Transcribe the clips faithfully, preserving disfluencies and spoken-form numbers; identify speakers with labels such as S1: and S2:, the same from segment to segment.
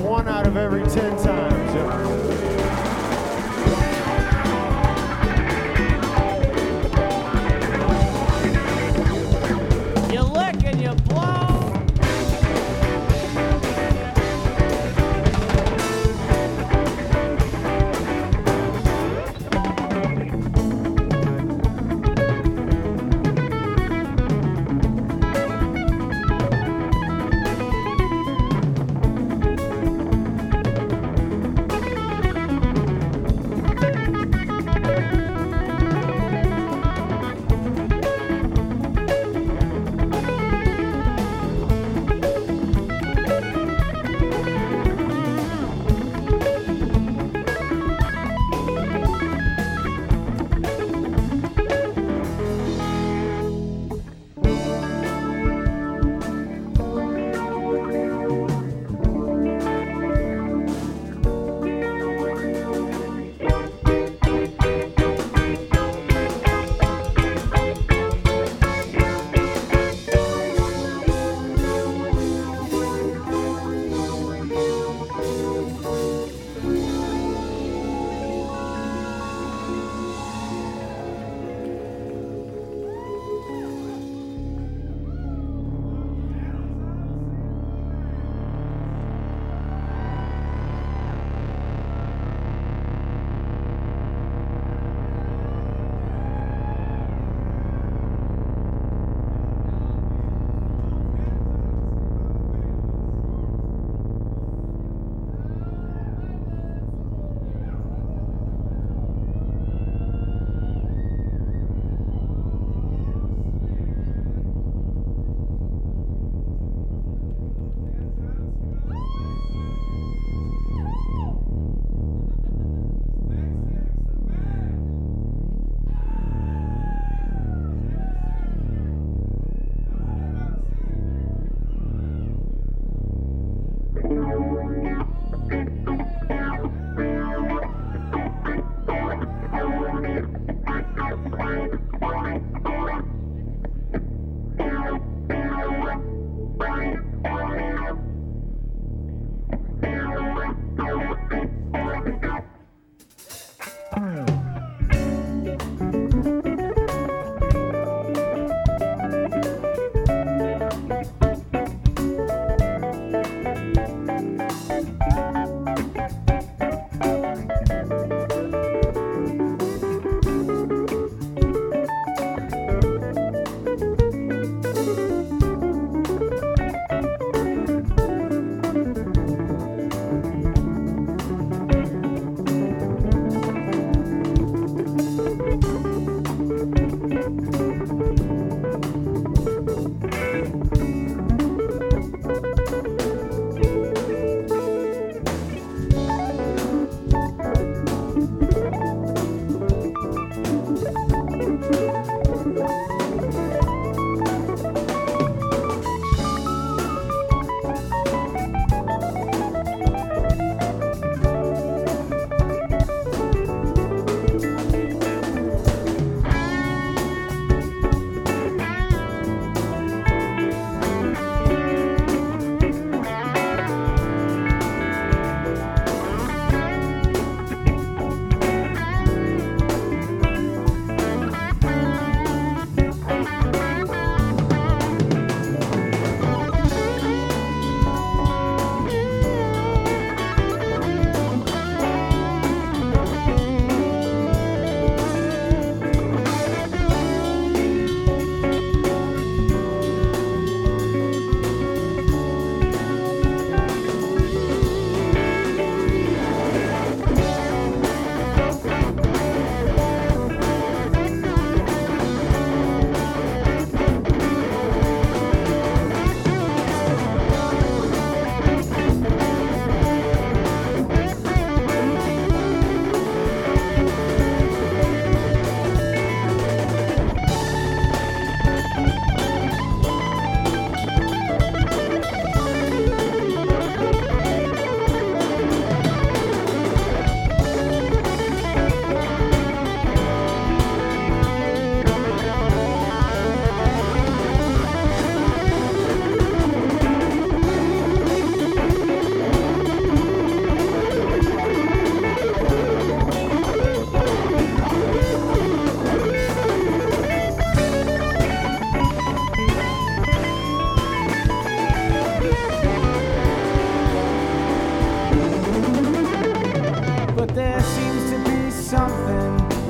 S1: one out of every ten times.
S2: You lick and you blow.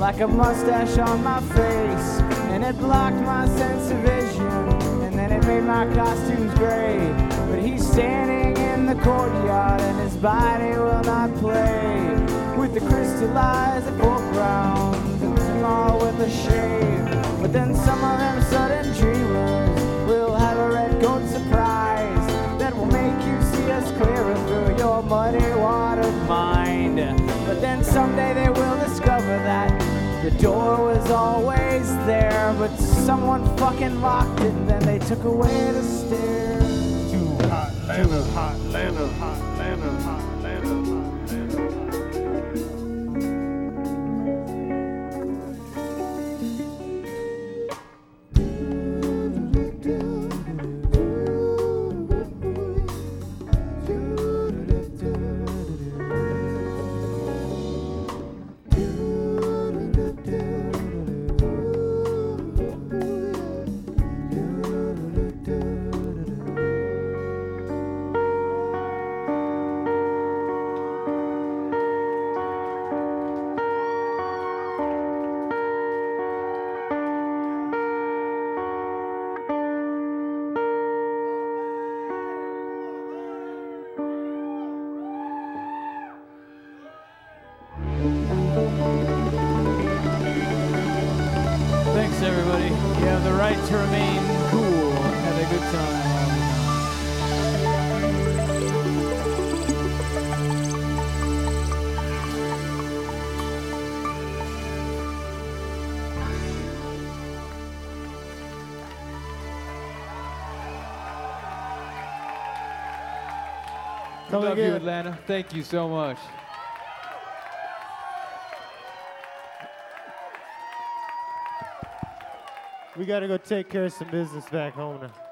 S2: like a mustache on my face, and it blocked my sense of vision, and then it made my costumes gray. But he's standing in the courtyard, and his body will not play with the crystallized foregrounds and small with a shave. But then some of them sudden dreamers will have a red coat surprise that will make you see us clearer through your muddy watered mind. But then someday they will discover that the door was always there, but someone fucking locked it, and then they took away the stairs.
S1: Too hot, Atlanta, hot, Atlanta, hot, Atlanta, hot, Atlanta, hot, Atlanta.
S2: Thanks, everybody. You have the right to remain cool and have a good time.
S1: Come
S3: Love you,
S1: again.
S3: Atlanta. Thank you so much.
S1: We gotta go take care of some business back home now.